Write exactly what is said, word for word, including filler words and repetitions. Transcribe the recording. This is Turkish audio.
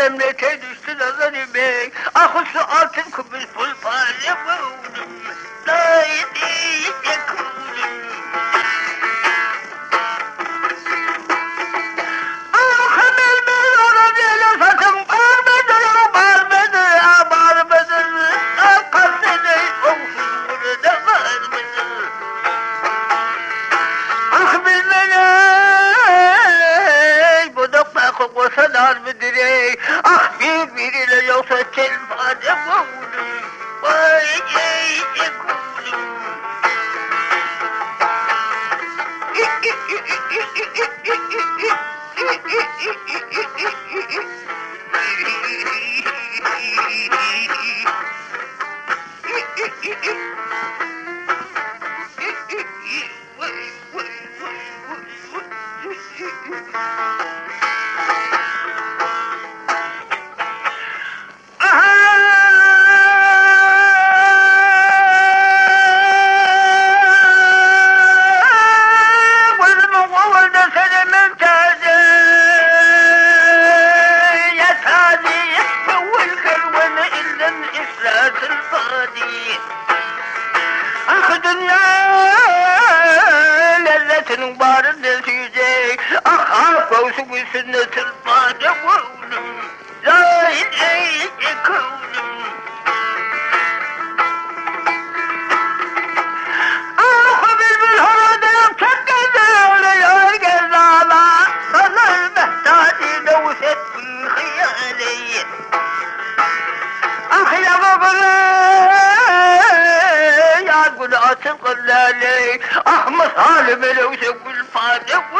emlete düştü nazarı bey. Akısı altın kubus pul pare buldum. Daydi yakıldım. Akımel bir ona böyle satım barbedir, barbedir, barbedir. Akasını olsun burada barbedir. Ah bilmem bu da bakı kosalar mıdır ey? Ah bir biriyle yoksa kelfade boğulur. Vay ey ekulum. Ah dünya lezzetinin barını sürecek. Ah ah kovsun sünnetin bana oğlum. Zahid ey ekulum. Ah bülbül horadayım çok güzel oluyor gezala. Sana mehtadi nevset bir hıyaleyi. Ah ya babanı ya gül atın kıllali. Ah masalim elevse gül fade